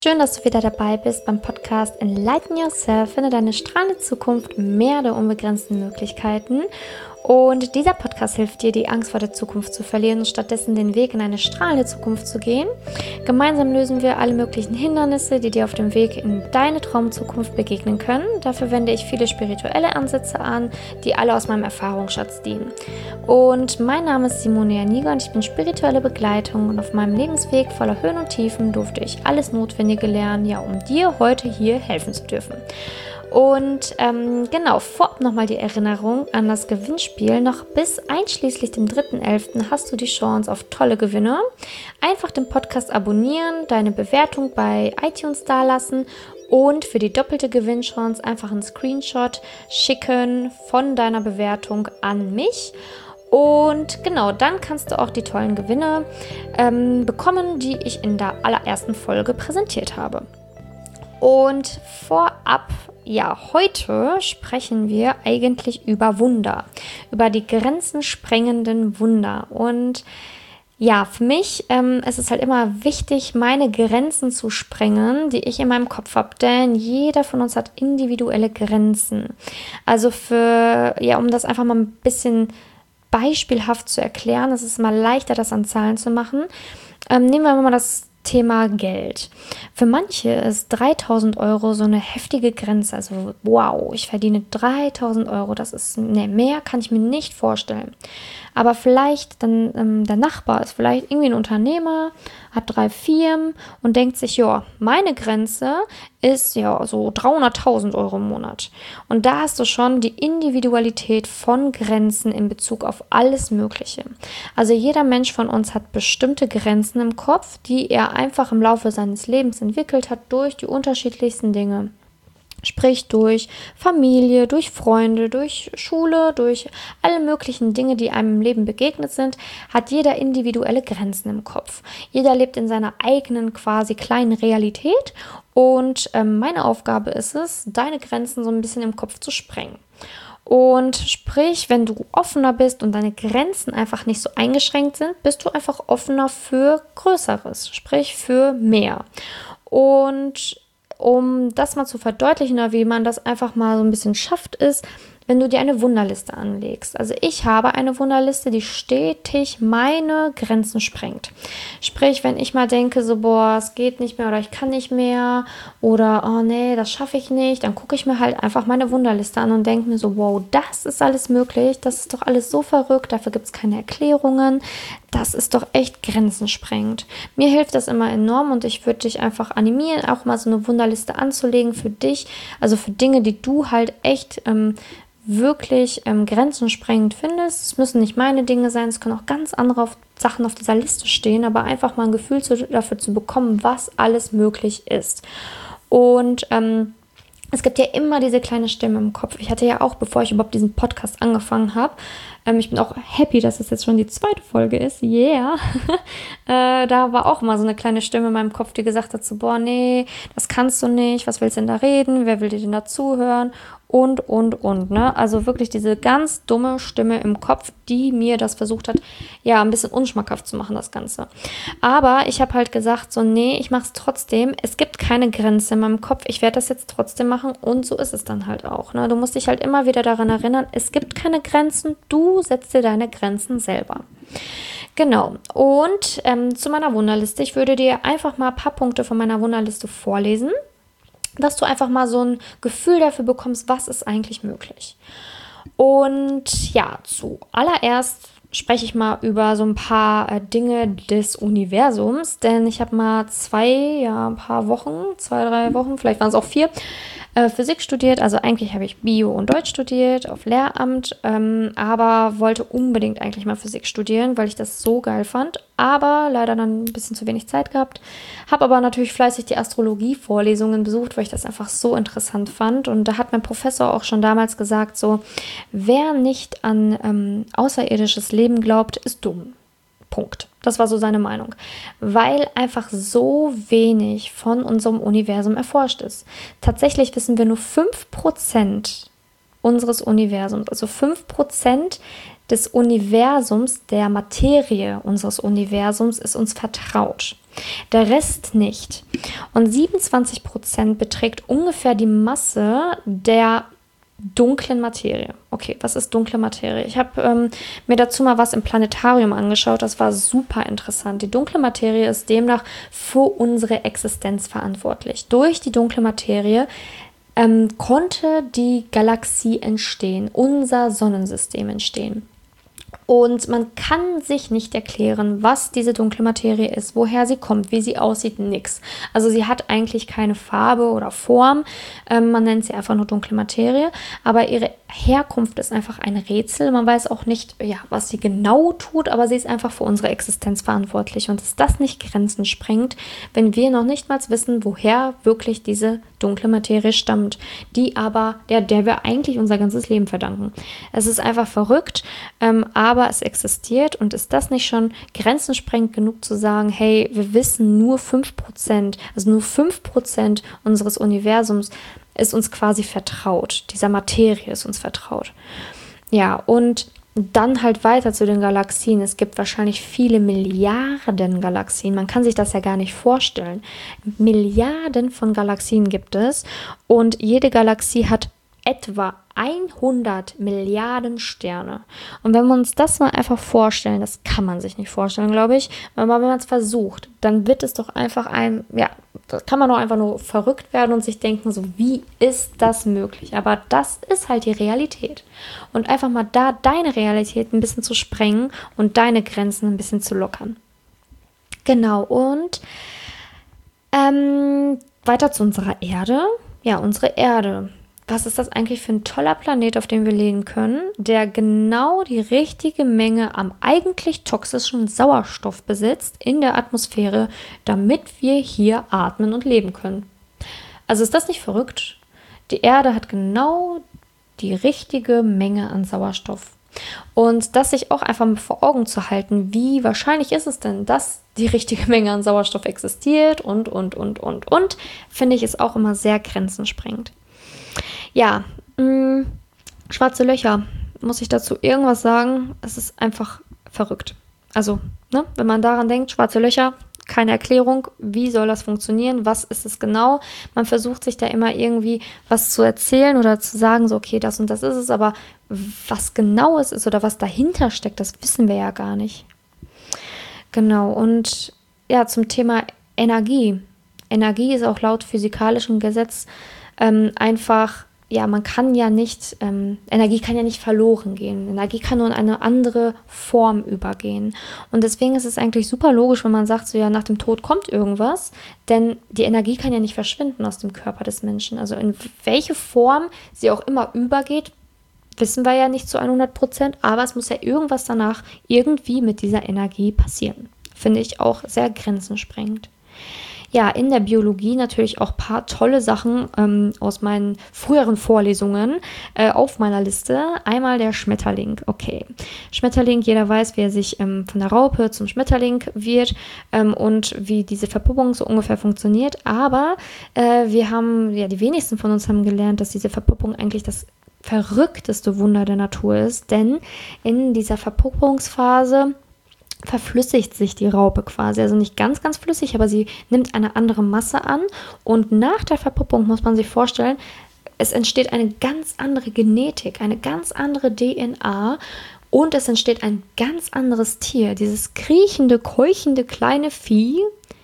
Schön, dass du wieder dabei bist beim Podcast Enlighten Yourself, finde deine strahlende Zukunft, mehr der unbegrenzten Möglichkeiten. Und dieser Podcast hilft dir, die Angst vor der Zukunft zu verlieren und stattdessen den Weg in eine strahlende Zukunft zu gehen. Gemeinsam lösen wir alle möglichen Hindernisse, die dir auf dem Weg in deine Traumzukunft begegnen können. Dafür wende ich viele spirituelle Ansätze an, die alle aus meinem Erfahrungsschatz dienen. Und mein Name ist Simone Janiga und ich bin spirituelle Begleitung und auf meinem Lebensweg voller Höhen und Tiefen durfte ich alles Notwendige lernen, ja, um dir heute hier helfen zu dürfen. Und vorab nochmal die Erinnerung an das Gewinnspiel. Noch bis einschließlich dem 3.11. hast du die Chance auf tolle Gewinne. Einfach den Podcast abonnieren, deine Bewertung bei iTunes dalassen und für die doppelte Gewinnchance einfach einen Screenshot schicken von deiner Bewertung an mich. Und genau, dann kannst du auch die tollen Gewinne bekommen, die ich in der allerersten Folge präsentiert habe. Und vorab, ja, heute sprechen wir eigentlich über Wunder, über die grenzensprengenden Wunder. Und ja, für mich ist es halt immer wichtig, meine Grenzen zu sprengen, die ich in meinem Kopf habe, denn jeder von uns hat individuelle Grenzen. Also um das einfach mal ein bisschen beispielhaft zu erklären, es ist mal leichter, das an Zahlen zu machen. Nehmen wir mal das Thema Geld. Für manche ist 3.000 Euro so eine heftige Grenze. Also wow, ich verdiene 3.000 Euro. Das ist, mehr kann ich mir nicht vorstellen. Aber vielleicht dann der Nachbar ist vielleicht irgendwie ein Unternehmer, hat 3 Firmen und denkt sich, ja, meine Grenze ist ja so 300.000 Euro im Monat. Und da hast du schon die Individualität von Grenzen in Bezug auf alles Mögliche. Also jeder Mensch von uns hat bestimmte Grenzen im Kopf, die er einfach im Laufe seines Lebens entwickelt hat durch die unterschiedlichsten Dinge. Sprich durch Familie, durch Freunde, durch Schule, durch alle möglichen Dinge, die einem im Leben begegnet sind, hat jeder individuelle Grenzen im Kopf. Jeder lebt in seiner eigenen quasi kleinen Realität und meine Aufgabe ist es, deine Grenzen so ein bisschen im Kopf zu sprengen. Und sprich, wenn du offener bist und deine Grenzen einfach nicht so eingeschränkt sind, bist du einfach offener für Größeres, sprich für mehr. Und um das mal zu verdeutlichen oder wie man das einfach mal so ein bisschen schafft, ist, wenn du dir eine Wunderliste anlegst. Also ich habe eine Wunderliste, die stetig meine Grenzen sprengt. Sprich, wenn ich mal denke, so boah, es geht nicht mehr oder ich kann nicht mehr oder oh nee, das schaffe ich nicht, dann gucke ich mir halt einfach meine Wunderliste an und denke mir so, wow, das ist alles möglich, das ist doch alles so verrückt, dafür gibt es keine Erklärungen, das ist doch echt grenzensprengend. Mir hilft das immer enorm und ich würde dich einfach animieren, auch mal so eine Wunderliste anzulegen für dich, also für Dinge, die du halt echt wirklich grenzensprengend findest. Es müssen nicht meine Dinge sein, es können auch ganz andere Sachen auf dieser Liste stehen, aber einfach mal ein Gefühl dafür zu bekommen, was alles möglich ist. Und es gibt ja immer diese kleine Stimme im Kopf. Ich hatte ja auch, bevor ich überhaupt diesen Podcast angefangen habe, ich bin auch happy, dass es jetzt schon die 2. Folge ist. Yeah. Da war auch mal so eine kleine Stimme in meinem Kopf, die gesagt hat so, boah, nee, das kannst du nicht. Was willst du denn da reden? Wer will dir denn da zuhören? Und, ne? Also wirklich diese ganz dumme Stimme im Kopf, die mir das versucht hat, ja, ein bisschen unschmackhaft zu machen, das Ganze. Aber ich habe halt gesagt so, nee, ich mache es trotzdem. Es gibt keine Grenze in meinem Kopf. Ich werde das jetzt trotzdem machen und so ist es dann halt auch, ne? Du musst dich halt immer wieder daran erinnern, es gibt keine Grenzen. Du setzt dir deine Grenzen selber. Genau. Und zu meiner Wunderliste. Ich würde dir einfach mal ein paar Punkte von meiner Wunderliste vorlesen, dass du einfach mal so ein Gefühl dafür bekommst, was ist eigentlich möglich. Und ja, zuallererst spreche ich mal über so ein paar Dinge des Universums, denn ich habe mal 2, 3 Wochen, vielleicht waren es auch 4, Physik studiert. Also eigentlich habe ich Bio und Deutsch studiert auf Lehramt, aber wollte unbedingt eigentlich mal Physik studieren, weil ich das so geil fand, aber leider dann ein bisschen zu wenig Zeit gehabt. Habe aber natürlich fleißig die Astrologie-Vorlesungen besucht, weil ich das einfach so interessant fand und da hat mein Professor auch schon damals gesagt, so, wer nicht an außerirdisches Leben glaubt, ist dumm. Punkt. Das war so seine Meinung. Weil einfach so wenig von unserem Universum erforscht ist. Tatsächlich wissen wir nur 5% unseres Universums, also 5% des Universums, der Materie unseres Universums ist uns vertraut. Der Rest nicht. Und 27% beträgt ungefähr die Masse der dunklen Materie. Okay, was ist dunkle Materie? Ich habe mir dazu mal was im Planetarium angeschaut. Das war super interessant. Die dunkle Materie ist demnach für unsere Existenz verantwortlich. Durch die dunkle Materie konnte die Galaxie entstehen, unser Sonnensystem entstehen. Und man kann sich nicht erklären, was diese dunkle Materie ist, woher sie kommt, wie sie aussieht, nix. Also sie hat eigentlich keine Farbe oder Form, man nennt sie einfach nur dunkle Materie, aber ihre Herkunft ist einfach ein Rätsel. Man weiß auch nicht, ja, was sie genau tut, aber sie ist einfach für unsere Existenz verantwortlich. Und dass das nicht Grenzen sprengt, wenn wir noch nicht mal wissen, woher wirklich diese dunkle Materie stammt, die aber, der wir eigentlich unser ganzes Leben verdanken. Es ist einfach verrückt, aber es existiert, und ist das nicht schon grenzensprengend genug zu sagen, hey, wir wissen nur 5%, also nur 5% unseres Universums ist uns quasi vertraut. Dieser Materie ist uns vertraut. Ja, und dann halt weiter zu den Galaxien. Es gibt wahrscheinlich viele Milliarden Galaxien. Man kann sich das ja gar nicht vorstellen. Milliarden von Galaxien gibt es, und jede Galaxie hat etwa 100 Milliarden Sterne. Und wenn wir uns das mal einfach vorstellen, das kann man sich nicht vorstellen, glaube ich, aber wenn man es versucht, dann wird es doch einfach da kann man doch einfach nur verrückt werden und sich denken, so, wie ist das möglich? Aber das ist halt die Realität. Und einfach mal da deine Realität ein bisschen zu sprengen und deine Grenzen ein bisschen zu lockern. Genau, und weiter zu unserer Erde. Ja, unsere Erde. Was ist das eigentlich für ein toller Planet, auf dem wir leben können, der genau die richtige Menge am eigentlich toxischen Sauerstoff besitzt in der Atmosphäre, damit wir hier atmen und leben können. Also ist das nicht verrückt? Die Erde hat genau die richtige Menge an Sauerstoff. Und das sich auch einfach mal vor Augen zu halten, wie wahrscheinlich ist es denn, dass die richtige Menge an Sauerstoff existiert und, finde ich, ist auch immer sehr grenzensprengend. Ja, schwarze Löcher, muss ich dazu irgendwas sagen? Es ist einfach verrückt. Also, wenn man daran denkt, schwarze Löcher, keine Erklärung, wie soll das funktionieren, was ist es genau? Man versucht sich da immer irgendwie was zu erzählen oder zu sagen, so okay, das und das ist es, aber was genau es ist oder was dahinter steckt, das wissen wir ja gar nicht. Genau, und ja, zum Thema Energie. Energie ist auch laut physikalischem Gesetz einfach, ja, man kann ja nicht, Energie kann ja nicht verloren gehen. Energie kann nur in eine andere Form übergehen. Und deswegen ist es eigentlich super logisch, wenn man sagt, so ja, nach dem Tod kommt irgendwas, denn die Energie kann ja nicht verschwinden aus dem Körper des Menschen. Also in welche Form sie auch immer übergeht, wissen wir ja nicht zu 100%, aber es muss ja irgendwas danach irgendwie mit dieser Energie passieren. Finde ich auch sehr grenzensprengend. Ja, in der Biologie natürlich auch ein paar tolle Sachen aus meinen früheren Vorlesungen auf meiner Liste. Einmal der Schmetterling. Okay, Schmetterling, jeder weiß, wie er sich von der Raupe zum Schmetterling wird und wie diese Verpuppung so ungefähr funktioniert. Aber die wenigsten von uns haben gelernt, dass diese Verpuppung eigentlich das verrückteste Wunder der Natur ist. Denn in dieser Verpuppungsphase verflüssigt sich die Raupe quasi, also nicht ganz, ganz flüssig, aber sie nimmt eine andere Masse an, und nach der Verpuppung muss man sich vorstellen, es entsteht eine ganz andere Genetik, eine ganz andere DNA, und es entsteht ein ganz anderes Tier. Dieses kriechende, keuchende kleine Vieh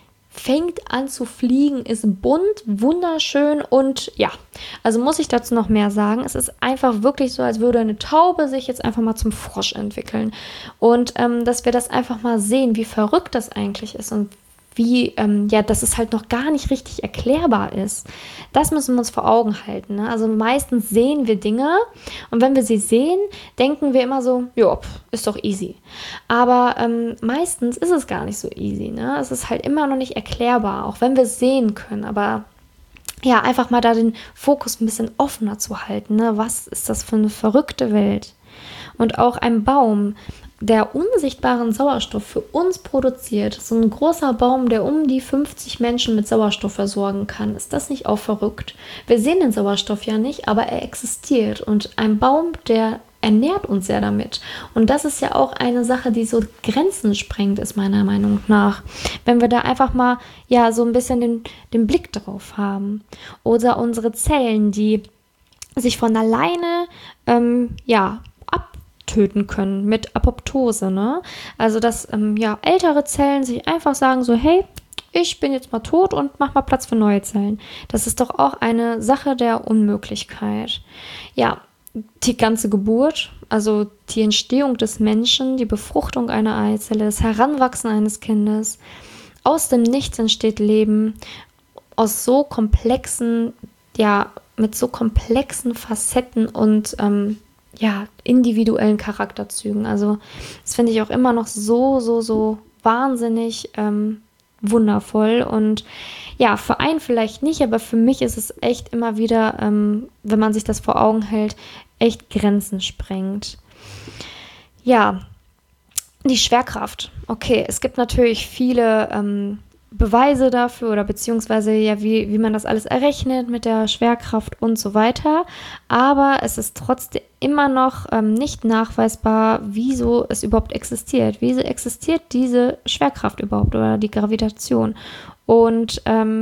fängt an zu fliegen, ist bunt, wunderschön, und ja, also muss ich dazu noch mehr sagen. Es ist einfach wirklich so, als würde eine Taube sich jetzt einfach mal zum Frosch entwickeln, und dass wir das einfach mal sehen, wie verrückt das eigentlich ist und wie, dass es halt noch gar nicht richtig erklärbar ist. Das müssen wir uns vor Augen halten, ne? Also meistens sehen wir Dinge, und wenn wir sie sehen, denken wir immer so, ja, ist doch easy. Aber meistens ist es gar nicht so easy, ne? Es ist halt immer noch nicht erklärbar, auch wenn wir es sehen können. Aber ja, einfach mal da den Fokus ein bisschen offener zu halten, ne? Was ist das für eine verrückte Welt? Und auch ein Baum, der unsichtbaren Sauerstoff für uns produziert, so ein großer Baum, der um die 50 Menschen mit Sauerstoff versorgen kann. Ist das nicht auch verrückt? Wir sehen den Sauerstoff ja nicht, aber er existiert. Und ein Baum, der ernährt uns ja damit. Und das ist ja auch eine Sache, die so Grenzen sprengt, ist meiner Meinung nach. Wenn wir da einfach mal ja so ein bisschen den Blick drauf haben. Oder unsere Zellen, die sich von alleine abtöten können mit Apoptose, ne? Also dass ältere Zellen sich einfach sagen so, hey, ich bin jetzt mal tot und mach mal Platz für neue Zellen. Das ist doch auch eine Sache der Unmöglichkeit. Ja, die ganze Geburt, also die Entstehung des Menschen, die Befruchtung einer Eizelle, das Heranwachsen eines Kindes, aus dem Nichts entsteht Leben, aus so komplexen, mit so komplexen Facetten und individuellen Charakterzügen. Also das finde ich auch immer noch so wahnsinnig wundervoll und ja, für einen vielleicht nicht, aber für mich ist es echt immer wieder, wenn man sich das vor Augen hält, echt Grenzen sprengt. Ja, die Schwerkraft. Okay, es gibt natürlich viele Beweise dafür oder beziehungsweise ja, wie man das alles errechnet mit der Schwerkraft und so weiter. Aber es ist trotzdem immer noch nicht nachweisbar, wieso es überhaupt existiert. Wieso existiert diese Schwerkraft überhaupt oder die Gravitation? Und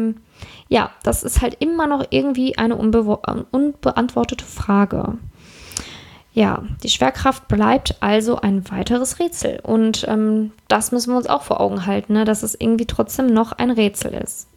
das ist halt immer noch irgendwie eine unbeantwortete Frage. Ja, die Schwerkraft bleibt also ein weiteres Rätsel. Und das müssen wir uns auch vor Augen halten, ne, dass es irgendwie trotzdem noch ein Rätsel ist.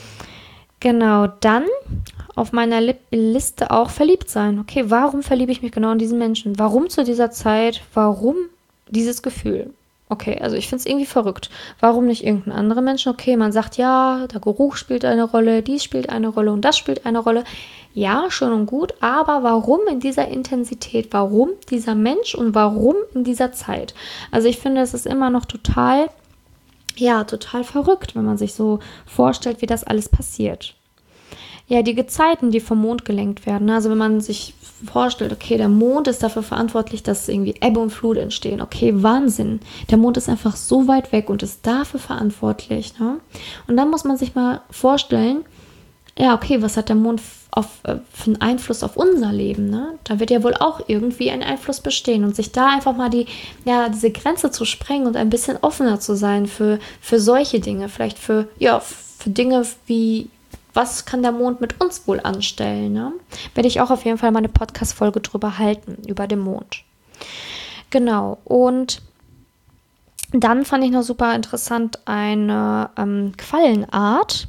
Genau, dann auf meiner Liste auch verliebt sein. Okay, warum verliebe ich mich genau in diesen Menschen? Warum zu dieser Zeit? Warum dieses Gefühl? Okay, also ich finde es irgendwie verrückt. Warum nicht irgendein anderer Mensch? Okay, man sagt, ja, der Geruch spielt eine Rolle, dies spielt eine Rolle und das spielt eine Rolle. Ja, schön und gut, aber warum in dieser Intensität? Warum dieser Mensch und warum in dieser Zeit? Also ich finde, es ist immer noch total verrückt, wenn man sich so vorstellt, wie das alles passiert. Ja, die Gezeiten, die vom Mond gelenkt werden. Also wenn man sich vorstellt, okay, der Mond ist dafür verantwortlich, dass irgendwie Ebbe und Flut entstehen. Okay, Wahnsinn. Der Mond ist einfach so weit weg und ist dafür verantwortlich. Ne? Und dann muss man sich mal vorstellen, ja, okay, was hat der Mond für einen Einfluss auf unser Leben? Ne? Da wird ja wohl auch irgendwie ein Einfluss bestehen. Und sich da einfach mal diese Grenze zu sprengen und ein bisschen offener zu sein für solche Dinge. Vielleicht für Dinge wie, was kann der Mond mit uns wohl anstellen? Ne? Werde ich auch auf jeden Fall mal eine Podcast-Folge drüber halten, über den Mond. Genau, und dann fand ich noch super interessant eine Quallenart,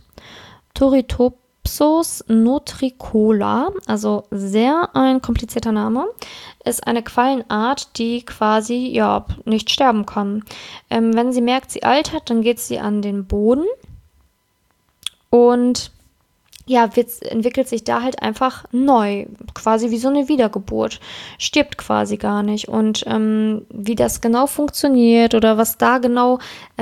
Turritopsis nutricola, also sehr ein komplizierter Name, ist eine Quallenart, die quasi nicht sterben kann. Wenn sie merkt, sie altert, dann geht sie an den Boden und entwickelt sich da halt einfach neu, quasi wie so eine Wiedergeburt, stirbt quasi gar nicht. Und wie das genau funktioniert oder was da genau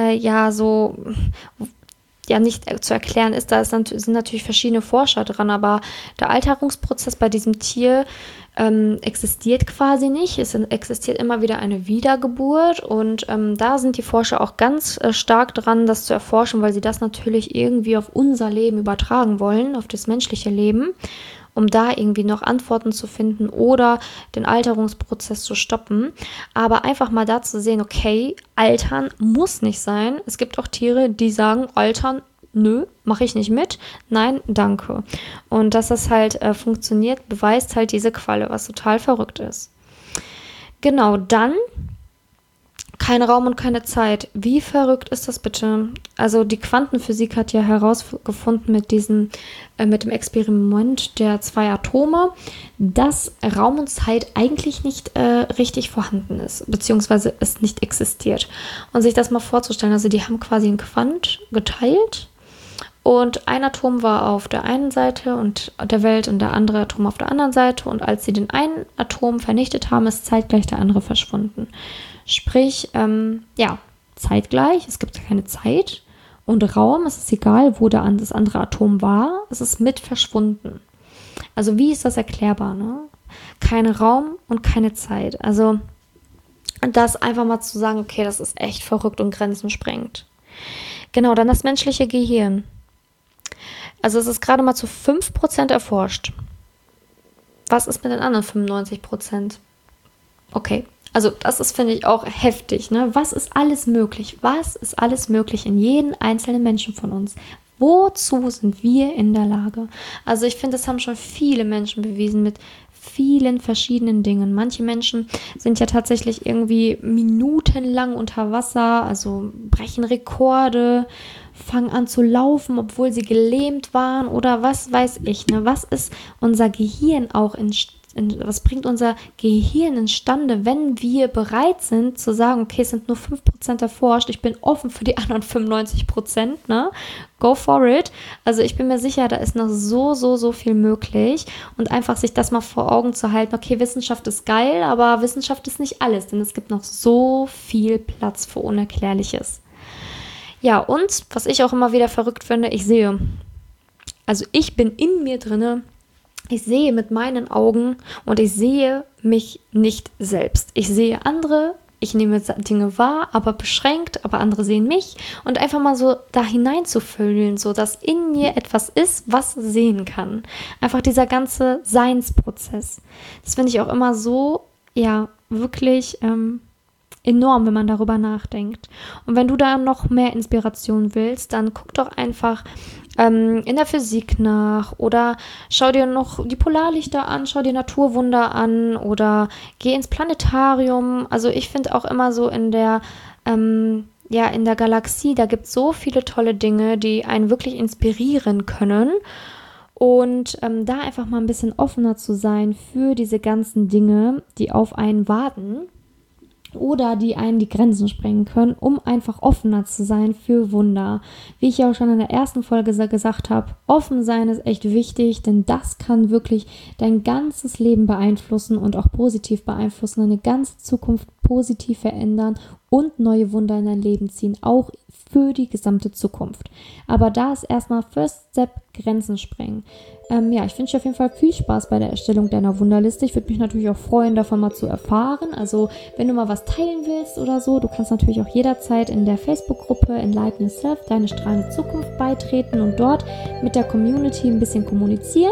nicht zu erklären ist, sind natürlich verschiedene Forscher dran, aber der Alterungsprozess bei diesem Tier existiert quasi nicht. Es existiert immer wieder eine Wiedergeburt und da sind die Forscher auch ganz stark dran, das zu erforschen, weil sie das natürlich irgendwie auf unser Leben übertragen wollen, auf das menschliche Leben, um da irgendwie noch Antworten zu finden oder den Alterungsprozess zu stoppen. Aber einfach mal da zu sehen, okay, altern muss nicht sein. Es gibt auch Tiere, die sagen, altern, nö, mache ich nicht mit. Nein, danke. Und dass das halt funktioniert, beweist halt diese Qualle, was total verrückt ist. Genau, dann kein Raum und keine Zeit. Wie verrückt ist das bitte? Also die Quantenphysik hat ja herausgefunden mit dem Experiment der 2 Atome, dass Raum und Zeit eigentlich nicht richtig vorhanden ist, beziehungsweise es nicht existiert. Und sich das mal vorzustellen, also die haben quasi einen Quant geteilt und ein Atom war auf der einen Seite und der Welt und der andere Atom auf der anderen Seite und als sie den einen Atom vernichtet haben, ist zeitgleich der andere verschwunden. Sprich, zeitgleich, es gibt keine Zeit und Raum, es ist egal, wo das andere Atom war, es ist mit verschwunden. Also wie ist das erklärbar, ne? Kein Raum und keine Zeit. Also das einfach mal zu sagen, okay, das ist echt verrückt und grenzensprengt. Genau, dann das menschliche Gehirn. Also es ist gerade mal zu 5% erforscht. Was ist mit den anderen 95%? Okay, also das ist, finde ich, auch heftig, ne? Was ist alles möglich? Was ist alles möglich in jedem einzelnen Menschen von uns? Wozu sind wir in der Lage? Also ich finde, das haben schon viele Menschen bewiesen mit vielen verschiedenen Dingen. Manche Menschen sind ja tatsächlich irgendwie minutenlang unter Wasser, also brechen Rekorde, fangen an zu laufen, obwohl sie gelähmt waren oder was weiß ich, ne? Was ist unser Gehirn auch was bringt unser Gehirn instande, wenn wir bereit sind zu sagen, okay, es sind nur 5% erforscht, ich bin offen für die anderen 95%, ne? Go for it. Also ich bin mir sicher, da ist noch so viel möglich und einfach sich das mal vor Augen zu halten, okay, Wissenschaft ist geil, aber Wissenschaft ist nicht alles, denn es gibt noch so viel Platz für Unerklärliches. Ja, und was ich auch immer wieder verrückt finde, ich bin in mir drinne. Ich sehe mit meinen Augen und ich sehe mich nicht selbst. Ich sehe andere, ich nehme Dinge wahr, aber beschränkt, aber andere sehen mich und einfach mal so da hineinzufühlen, so dass in mir etwas ist, was sehen kann. Einfach dieser ganze Seinsprozess. Das finde ich auch immer so, ja, wirklich enorm, wenn man darüber nachdenkt. Und wenn du da noch mehr Inspiration willst, dann guck doch einfach in der Physik nach oder schau dir noch die Polarlichter an, schau dir Naturwunder an oder geh ins Planetarium. Also ich finde auch immer so in der Galaxie, da gibt es so viele tolle Dinge, die einen wirklich inspirieren können. Und da einfach mal ein bisschen offener zu sein für diese ganzen Dinge, die auf einen warten. Oder die einen die Grenzen sprengen können, um einfach offener zu sein für Wunder. Wie ich ja auch schon in der ersten Folge gesagt habe, offen sein ist echt wichtig, denn das kann wirklich dein ganzes Leben beeinflussen und auch positiv beeinflussen, deine ganze Zukunft positiv verändern und neue Wunder in dein Leben ziehen, auch für die gesamte Zukunft. Aber da ist erstmal First Step Grenzen sprengen. Ich wünsche dir auf jeden Fall viel Spaß bei der Erstellung deiner Wunderliste. Ich würde mich natürlich auch freuen, davon mal zu erfahren. Also wenn du mal was teilen willst oder so, du kannst natürlich auch jederzeit in der Facebook-Gruppe Enlighten Yourself, deine strahlende Zukunft beitreten und dort mit der Community ein bisschen kommunizieren.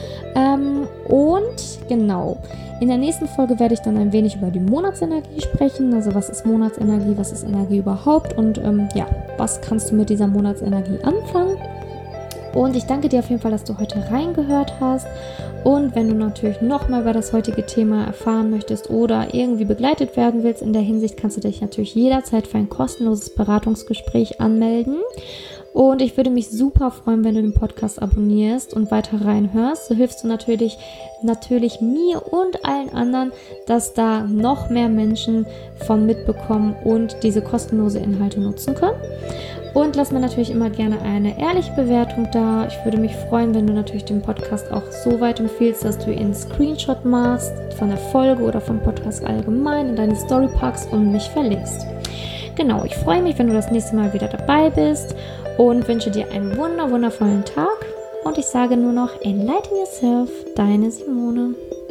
Und genau, in der nächsten Folge werde ich dann ein wenig über die Monatsenergie sprechen. Also was ist Monatsenergie, was ist Energie überhaupt und was kannst du mit dieser Monatsenergie anfangen? Und ich danke dir auf jeden Fall, dass du heute reingehört hast. Und wenn du natürlich noch mal über das heutige Thema erfahren möchtest oder irgendwie begleitet werden willst in der Hinsicht, kannst du dich natürlich jederzeit für ein kostenloses Beratungsgespräch anmelden. Und ich würde mich super freuen, wenn du den Podcast abonnierst und weiter reinhörst. So hilfst du natürlich mir und allen anderen, dass da noch mehr Menschen von mitbekommen und diese kostenlose Inhalte nutzen können. Und lass mir natürlich immer gerne eine ehrliche Bewertung da. Ich würde mich freuen, wenn du natürlich den Podcast auch so weit empfiehlst, dass du ihn einen Screenshot machst von der Folge oder vom Podcast allgemein in deine Story packst und mich verlinkst. Genau, ich freue mich, wenn du das nächste Mal wieder dabei bist und wünsche dir einen wundervollen Tag. Und ich sage nur noch, Enlighten Yourself, deine Simone.